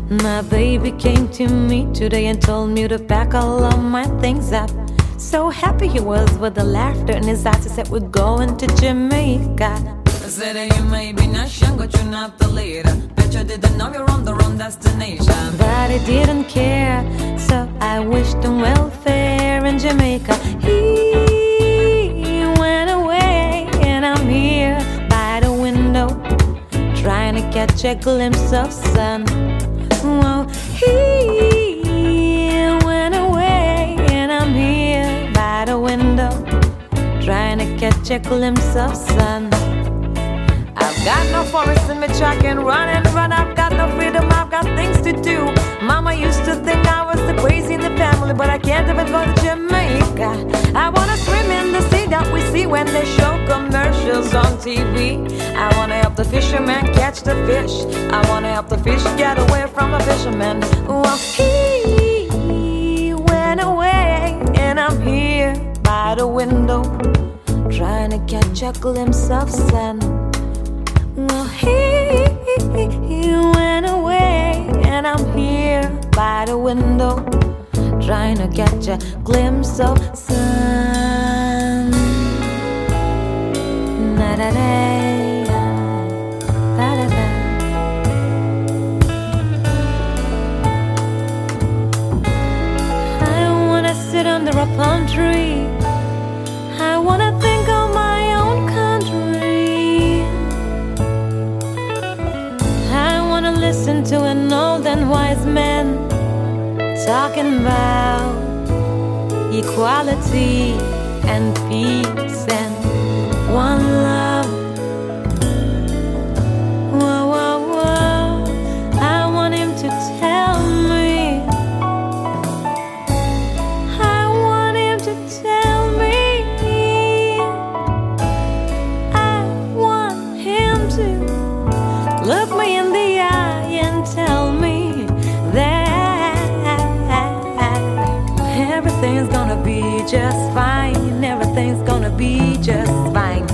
My baby came to me today and told me to pack all of my things up. So happy he was with the laughter in his eyes. He said we're going to Jamaica. I said that you may be not young, but you're not the leader. Bet you didn't know you're on the wrong destination. But he didn't care, so I wished him welfare in Jamaica. He went away and I'm here by the window, trying to catch a glimpse of sun. Well, he went away and I'm here by the window, trying to catch a glimpse of sun. I've got no forest in me, I can run and run. I've got no freedom, I've got things to do. Mama used to think I was the crazy in the family, but I can't even go to Jamaica. I wanna swim in the sea that we see when they show commercials on TV. I wanna help the fishermen catch the fish. I wanna help the fish get away from the fishermen. Well, he went away and I'm here by the window, trying to catch a glimpse of sun. Well, he went away and I'm here by the window, trying to catch a glimpse of sun. I wanna sit under a palm tree. I wanna think of my own country. I wanna listen to an old and wise man talking about equality and peace and one love. Whoa, whoa, whoa. I want him to tell me. I want him to tell me. I want him to look me in the eye and tell me that everything's gonna be just fine. Everything's gonna be just fine.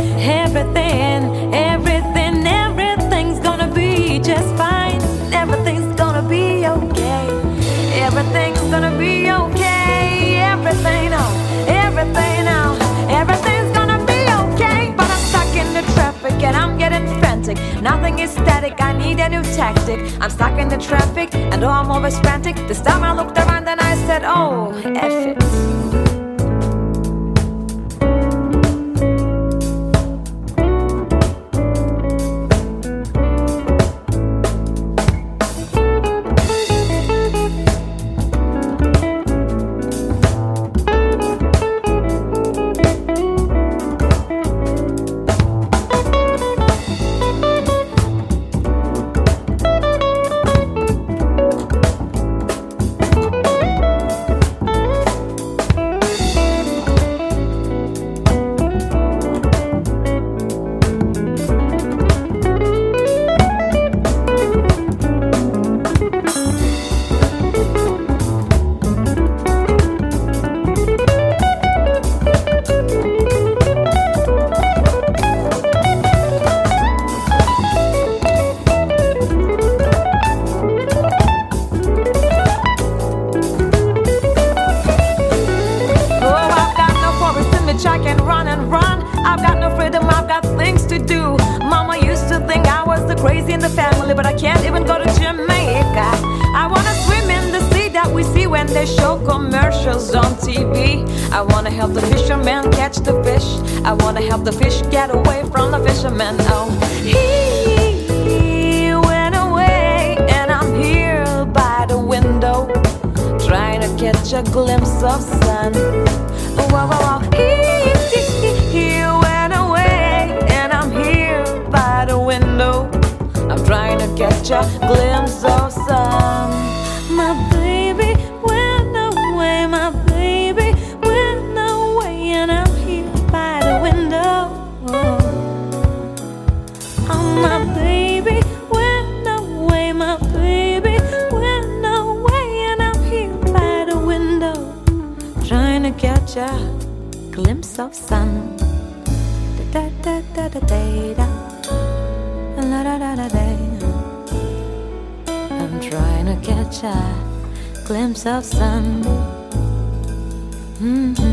Everything's gonna be just fine. Everything's gonna be okay. Everything's gonna be okay. Everything's gonna be okay. But I'm stuck in the traffic and I'm getting frantic. Nothing is static, I need a new tactic. I'm stuck in the traffic and oh, I'm always frantic. This time I looked around and I said, oh, F it. I can run and run. I've got no freedom, I've got things to do. Mama used to think I was the crazy in the family, but I can't even go to Jamaica. I wanna swim in the sea that we see when they show commercials on TV. I wanna help the fishermen catch the fish. I wanna help the fish get away from the fishermen. Oh, he went away and I'm here by the window, trying to catch a glimpse of sun. Whoa, whoa, whoa. He went away and I'm here by the window, I'm trying to catch a glimpse of sun. My baby went away, my baby went away and I'm here by the window. Oh, my baby went away, my baby went away and I'm here by the window, trying to catch a glimpse of sun. Da da da da da da, la da da da da. I'm trying to catch a glimpse of sun. Mm-hmm.